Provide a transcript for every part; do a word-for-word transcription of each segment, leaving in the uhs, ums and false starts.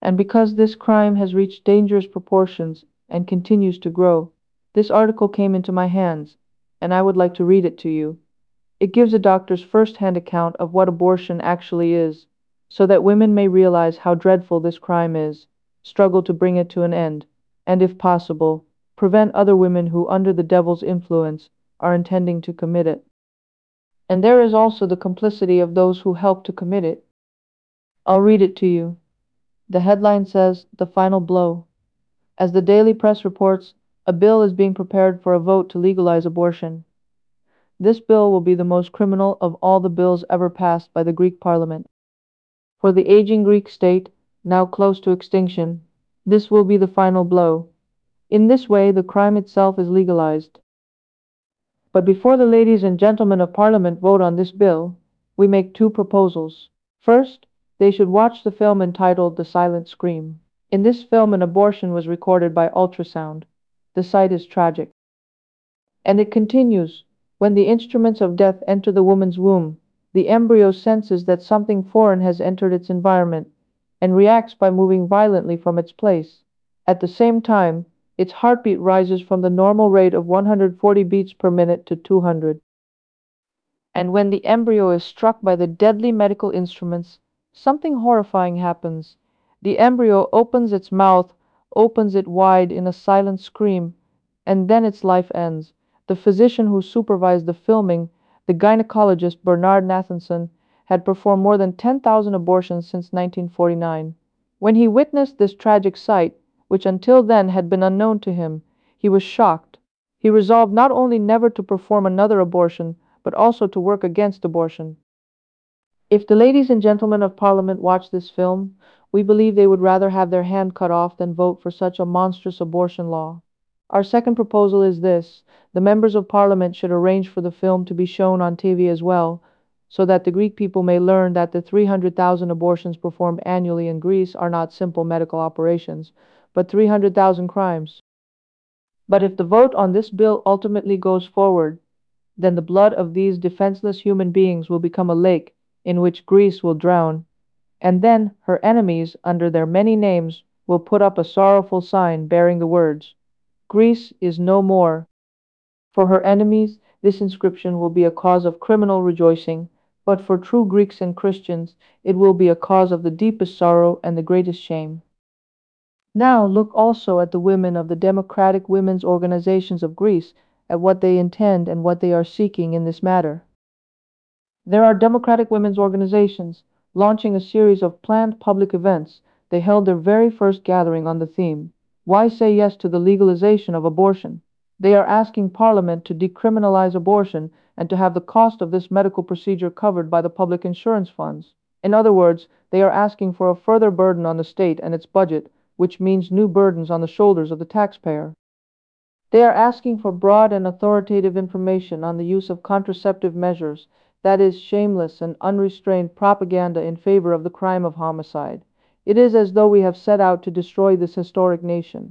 And because this crime has reached dangerous proportions and continues to grow, this article came into my hands, and I would like to read it to you. It gives a doctor's first-hand account of what abortion actually is, so that women may realize how dreadful this crime is, struggle to bring it to an end, and if possible, prevent other women who, under the devil's influence, are intending to commit it. And there is also the complicity of those who help to commit it. I'll read it to you. The headline says, "The Final Blow." As the daily press reports, a bill is being prepared for a vote to legalize abortion. This bill will be the most criminal of all the bills ever passed by the Greek parliament. For the aging Greek state, now close to extinction, this will be the final blow. In this way, the crime itself is legalized. But before the ladies and gentlemen of Parliament vote on this bill, we make two proposals. First, they should watch the film entitled The Silent Scream. In this film, an abortion was recorded by ultrasound. The sight is tragic. And it continues. When the instruments of death enter the woman's womb, the embryo senses that something foreign has entered its environment and reacts by moving violently from its place. At the same time, its heartbeat rises from the normal rate of one hundred forty beats per minute to two hundred. And when the embryo is struck by the deadly medical instruments, something horrifying happens. The embryo opens its mouth, opens it wide in a silent scream, and then its life ends. The physician who supervised the filming, the gynecologist Bernard Nathanson, had performed more than ten thousand abortions since nineteen forty-nine. When he witnessed this tragic sight, which until then had been unknown to him, he was shocked. He resolved not only never to perform another abortion, but also to work against abortion. If the ladies and gentlemen of Parliament watch this film, we believe they would rather have their hand cut off than vote for such a monstrous abortion law. Our second proposal is this: the members of Parliament should arrange for the film to be shown on T V as well, so that the Greek people may learn that the three hundred thousand abortions performed annually in Greece are not simple medical operations, but three hundred thousand crimes. But if the vote on this bill ultimately goes forward, then the blood of these defenseless human beings will become a lake in which Greece will drown, and then her enemies, under their many names, will put up a sorrowful sign bearing the words, "Greece is no more." For her enemies, this inscription will be a cause of criminal rejoicing, but for true Greeks and Christians, it will be a cause of the deepest sorrow and the greatest shame. Now look also at the women of the democratic women's organizations of Greece, at what they intend and what they are seeking in this matter. There are democratic women's organizations launching a series of planned public events. They held their very first gathering on the theme, "Why Say Yes to the Legalization of Abortion?" They are asking Parliament to decriminalize abortion and to have the cost of this medical procedure covered by the public insurance funds. In other words, they are asking for a further burden on the state and its budget, which means new burdens on the shoulders of the taxpayer. They are asking for broad and authoritative information on the use of contraceptive measures, that is, shameless and unrestrained propaganda in favor of the crime of homicide. It is as though we have set out to destroy this historic nation.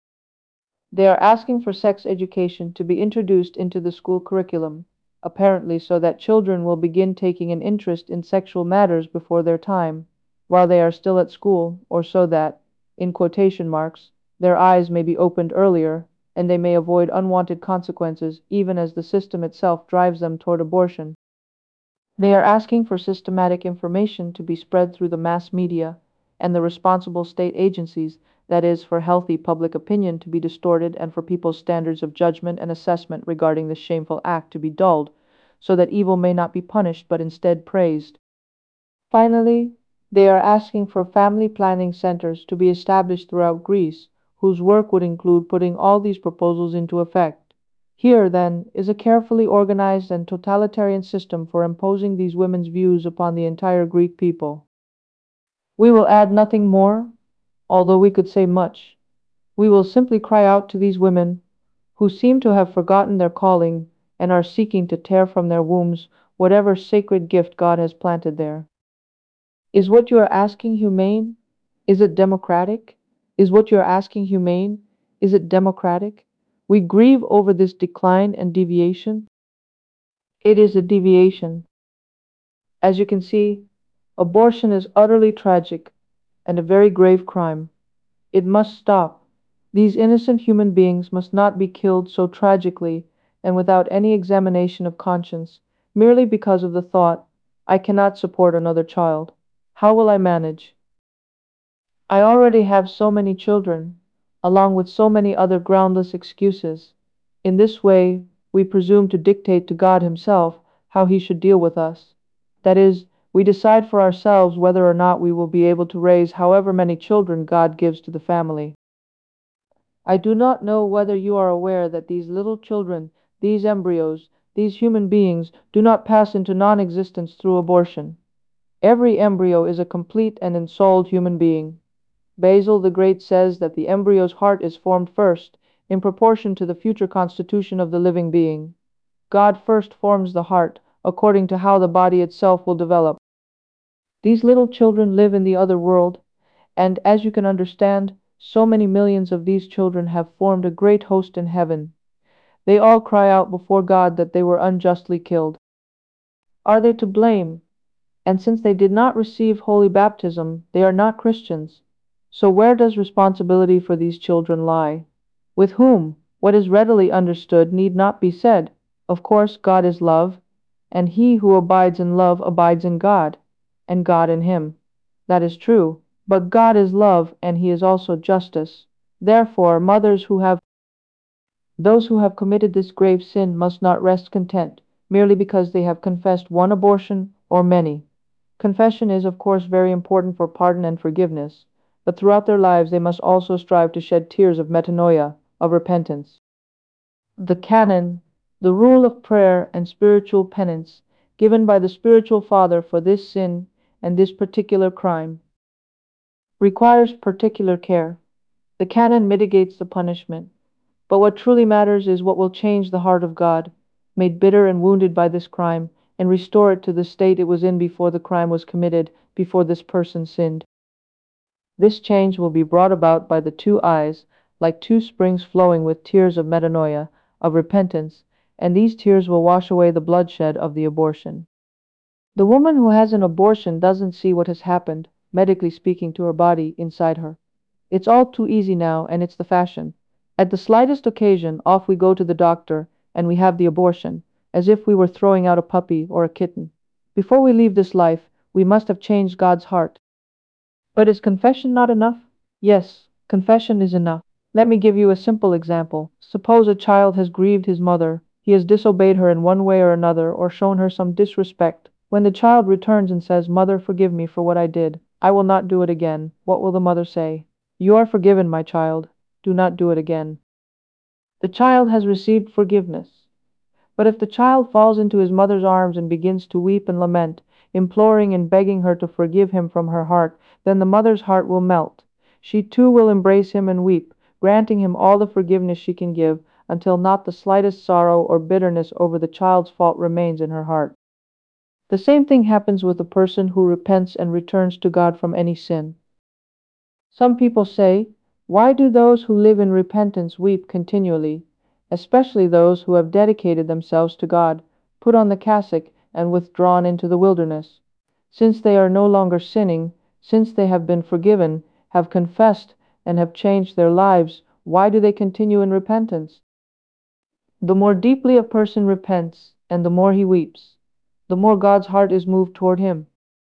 They are asking for sex education to be introduced into the school curriculum, apparently so that children will begin taking an interest in sexual matters before their time, while they are still at school, or so that, in quotation marks, their eyes may be opened earlier, and they may avoid unwanted consequences even as the system itself drives them toward abortion. They are asking for systematic information to be spread through the mass media and the responsible state agencies, that is, for healthy public opinion to be distorted and for people's standards of judgment and assessment regarding this shameful act to be dulled, so that evil may not be punished but instead praised. Finally, they are asking for family planning centers to be established throughout Greece, whose work would include putting all these proposals into effect. Here, then, is a carefully organized and totalitarian system for imposing these women's views upon the entire Greek people. We will add nothing more, although we could say much. We will simply cry out to these women, who seem to have forgotten their calling and are seeking to tear from their wombs whatever sacred gift God has planted there. Is what you are asking humane? Is it democratic? Is what you are asking humane? Is it democratic? We grieve over this decline and deviation. It is a deviation. As you can see, abortion is utterly tragic, and a very grave crime. It must stop. These innocent human beings must not be killed so tragically and without any examination of conscience, merely because of the thought, I cannot support another child. How will I manage? I already have so many children, along with so many other groundless excuses. In this way, we presume to dictate to God Himself how He should deal with us. That is, we decide for ourselves whether or not we will be able to raise however many children God gives to the family. I do not know whether you are aware that these little children, these embryos, these human beings, do not pass into non existence through abortion. Every embryo is a complete and ensouled human being. Basil the Great says that the embryo's heart is formed first, in proportion to the future constitution of the living being. God first forms the heart, according to how the body itself will develop. These little children live in the other world, and, as you can understand, so many millions of these children have formed a great host in heaven. They all cry out before God that they were unjustly killed. Are they to blame? And since they did not receive holy baptism, they are not Christians. So where does responsibility for these children lie? With whom? What is readily understood need not be said. Of course, God is love, and he who abides in love abides in God, and God in him. That is true. But God is love, and he is also justice. Therefore, mothers who have those who have committed this grave sin must not rest content, merely because they have confessed one abortion or many. Confession is, of course, very important for pardon and forgiveness, but throughout their lives they must also strive to shed tears of metanoia, of repentance. The canon, the rule of prayer and spiritual penance, given by the spiritual father for this sin and this particular crime, requires particular care. The canon mitigates the punishment, but what truly matters is what will change the heart of God, made bitter and wounded by this crime, and restore it to the state it was in before the crime was committed, before this person sinned. This change will be brought about by the two eyes, like two springs flowing with tears of metanoia, of repentance, and these tears will wash away the bloodshed of the abortion. The woman who has an abortion doesn't see what has happened, medically speaking, to her body inside her. It's all too easy now, and it's the fashion. At the slightest occasion, off we go to the doctor, and we have the abortion, as if we were throwing out a puppy or a kitten. Before we leave this life, we must have changed God's heart. But is confession not enough? Yes, confession is enough. Let me give you a simple example. Suppose a child has grieved his mother. He has disobeyed her in one way or another, or shown her some disrespect. When the child returns and says, "Mother, forgive me for what I did. I will not do it again," what will the mother say? "You are forgiven, my child. Do not do it again." The child has received forgiveness. But if the child falls into his mother's arms and begins to weep and lament, imploring and begging her to forgive him from her heart, then the mother's heart will melt. She too will embrace him and weep, granting him all the forgiveness she can give, until not the slightest sorrow or bitterness over the child's fault remains in her heart. The same thing happens with a person who repents and returns to God from any sin. Some people say, "Why do those who live in repentance weep continually, especially those who have dedicated themselves to God, put on the cassock, and withdrawn into the wilderness? Since they are no longer sinning, since they have been forgiven, have confessed, and have changed their lives, why do they continue in repentance?" The more deeply a person repents, and the more he weeps, the more God's heart is moved toward him.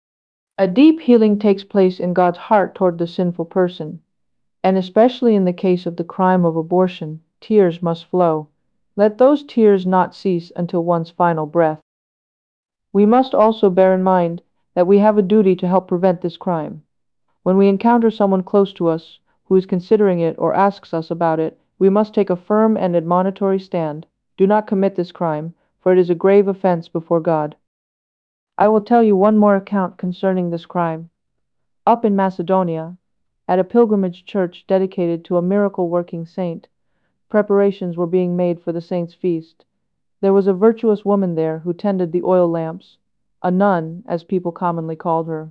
A deep healing takes place in God's heart toward the sinful person, and especially in the case of the crime of abortion, tears must flow. Let those tears not cease until one's final breath. We must also bear in mind that we have a duty to help prevent this crime. When we encounter someone close to us who is considering it or asks us about it, we must take a firm and admonitory stand. Do not commit this crime, for it is a grave offense before God. I will tell you one more account concerning this crime. Up in Macedonia, at a pilgrimage church dedicated to a miracle-working saint, preparations were being made for the saint's feast. There was a virtuous woman there who tended the oil lamps, a nun, as people commonly called her.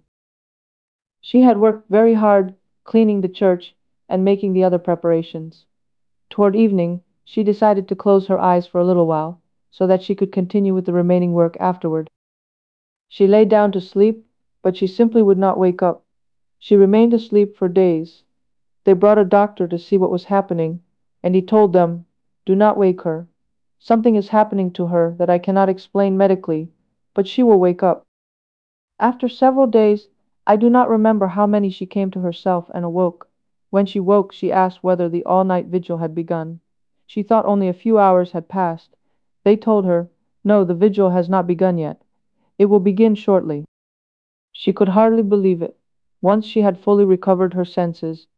She had worked very hard cleaning the church and making the other preparations. Toward evening, she decided to close her eyes for a little while, so that she could continue with the remaining work afterward. She lay down to sleep, but she simply would not wake up. She remained asleep for days. They brought a doctor to see what was happening, and he told them, "Do not wake her. Something is happening to her that I cannot explain medically, but she will wake up." After several days, I do not remember how many, she came to herself and awoke. When she woke, she asked whether the all-night vigil had begun. She thought only a few hours had passed. They told her, "No, the vigil has not begun yet. It will begin shortly." She could hardly believe it. Once she had fully recovered her senses,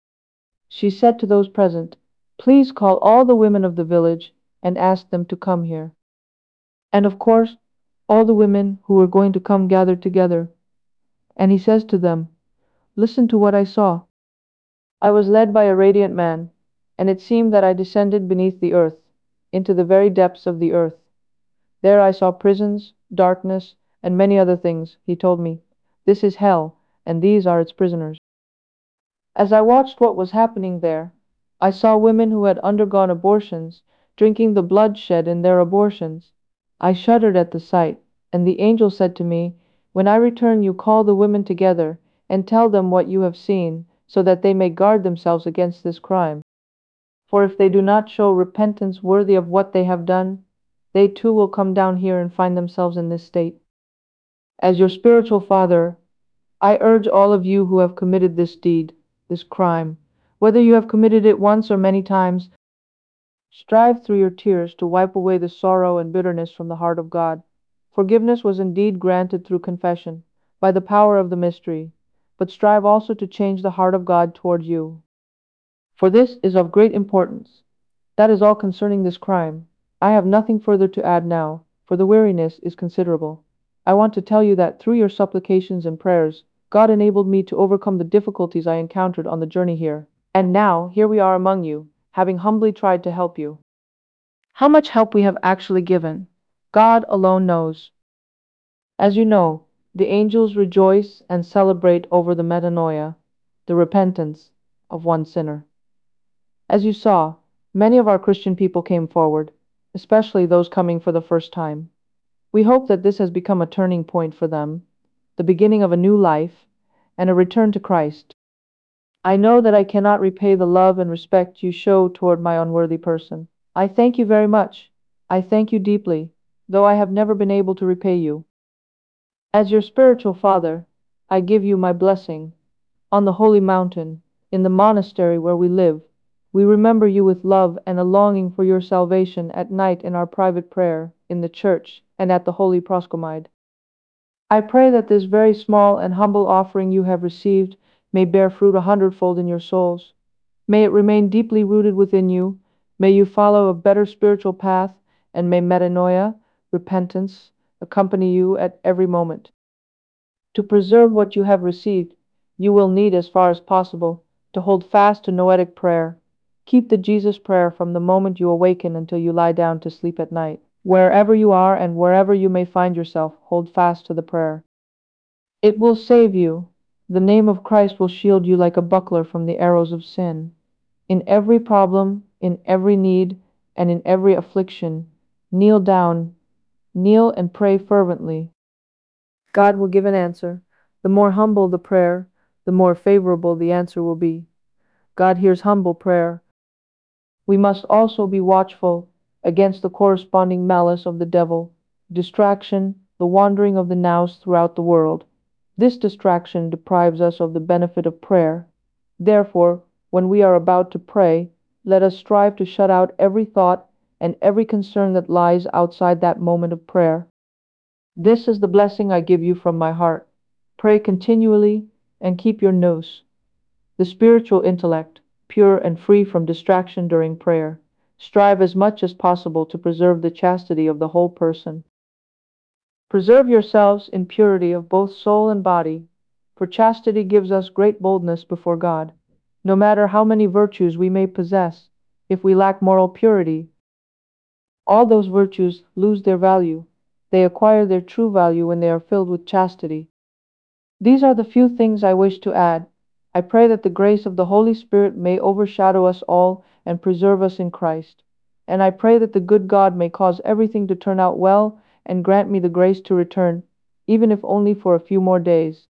she said to those present, "Please call all the women of the village and ask them to come here." And of course, all the women who were going to come gathered together. And he says to them, "Listen to what I saw. I was led by a radiant man, and it seemed that I descended beneath the earth, into the very depths of the earth. There I saw prisons, darkness, and many other things. He told me, 'This is hell, and these are its prisoners.' As I watched what was happening there, I saw women who had undergone abortions, drinking the blood shed in their abortions. I shuddered at the sight, and the angel said to me, 'When I return, you call the women together and tell them what you have seen, so that they may guard themselves against this crime. For if they do not show repentance worthy of what they have done, they too will come down here and find themselves in this state.' As your spiritual father, I urge all of you who have committed this deed, this crime, whether you have committed it once or many times, strive through your tears to wipe away the sorrow and bitterness from the heart of God. Forgiveness was indeed granted through confession, by the power of the mystery, but strive also to change the heart of God toward you. For this is of great importance. That is all concerning this crime. I have nothing further to add now, for the weariness is considerable. I want to tell you that through your supplications and prayers, God enabled me to overcome the difficulties I encountered on the journey here. And now, here we are among you, having humbly tried to help you. How much help we have actually given, God alone knows. As you know, the angels rejoice and celebrate over the metanoia, the repentance of one sinner. As you saw, many of our Christian people came forward, especially those coming for the first time. We hope that this has become a turning point for them, the beginning of a new life, and a return to Christ. I know that I cannot repay the love and respect you show toward my unworthy person. I thank you very much. I thank you deeply, though I have never been able to repay you. As your spiritual father, I give you my blessing. On the holy mountain, in the monastery where we live, we remember you with love and a longing for your salvation at night in our private prayer, in the church, and at the holy proscomide. I pray that this very small and humble offering you have received may bear fruit a hundredfold in your souls. May it remain deeply rooted within you. May you follow a better spiritual path, and may metanoia, repentance, accompany you at every moment. To preserve what you have received, you will need, as far as possible, to hold fast to noetic prayer. Keep the Jesus prayer from the moment you awaken until you lie down to sleep at night. Wherever you are and wherever you may find yourself, hold fast to the prayer. It will save you. The name of Christ will shield you like a buckler from the arrows of sin. In every problem, in every need, and in every affliction, kneel down, kneel and pray fervently. God will give an answer. The more humble the prayer, the more favorable the answer will be. God hears humble prayer. We must also be watchful against the corresponding malice of the devil, distraction, the wandering of the nous throughout the world. This distraction deprives us of the benefit of prayer. Therefore, when we are about to pray, let us strive to shut out every thought and every concern that lies outside that moment of prayer. This is the blessing I give you from my heart. Pray continually and keep your nous, the spiritual intellect, pure and free from distraction during prayer. Strive as much as possible to preserve the chastity of the whole person. Preserve yourselves in purity of both soul and body, for chastity gives us great boldness before God. No matter how many virtues we may possess, if we lack moral purity, all those virtues lose their value. They acquire their true value when they are filled with chastity. These are the few things I wish to add. I pray that the grace of the Holy Spirit may overshadow us all and preserve us in Christ. And I pray that the good God may cause everything to turn out well and grant me the grace to return, even if only for a few more days.